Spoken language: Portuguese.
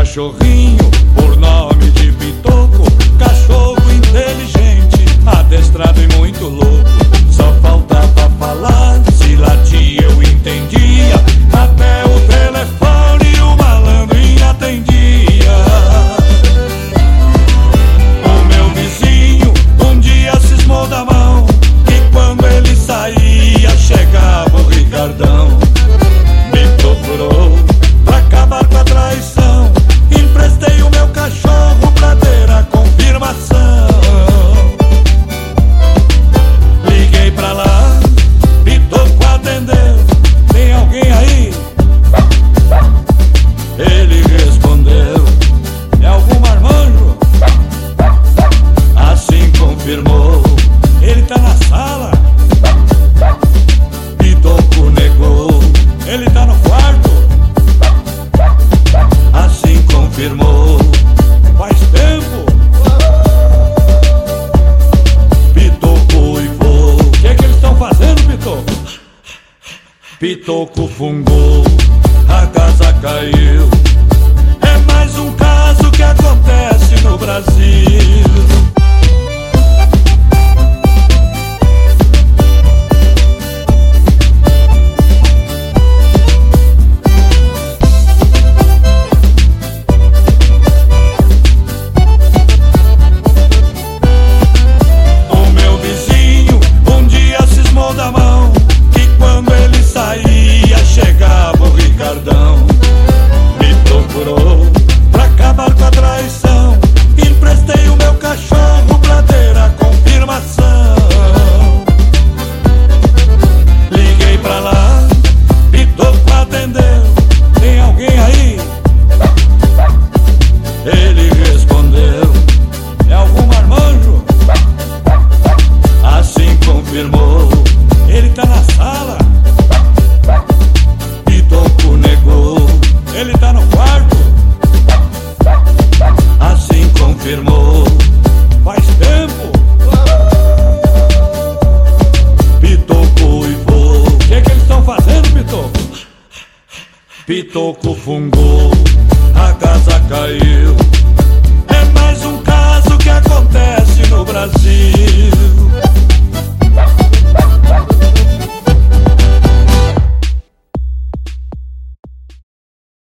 cachorrinho, por nome de Pitoco, cachorro inteligente, adestrado e muito louco. Só faltava falar, se latia eu entendia, até o telefone o malandrinho atendia. O meu vizinho um dia cismou da mão, que quando ele saía chegava o Ricardão. Me procurou pra acabar com a traição, emprestei o meu cachorro pra ter a confirmação. Liguei pra lá, Pitoco atendeu, tem alguém aí? Ele respondeu, é algum marmanjo? Assim confirmou, ele tá na sala? Pitoco negou, ele tá no quarto? Assim confirmou, faz tempo? Pitoco uivou, o que eles estão fazendo, Pitoco? Pitoco fungou, a casa caiu. É mais um caso que acontece no Brasil. O meu vizinho um dia cismou da mão, que quando ele saía chegava o Ricardão. Me procurou pra acabar com a traição, emprestei o meu cachorro pra ter a confirmação. Liguei pra lá, Pitoco atendeu, tem alguém aí? Ele respondeu, é algum marmanjo? Assim confirmou, ele tá na sala? Pitoco negou, ele tá no quarto? Assim confirmou, faz tempo? Pitoco uivou, o que eles estão fazendo, Pitoco? Pitoco fungou, a casa caiu. É mais um caso que acontece no Brasil.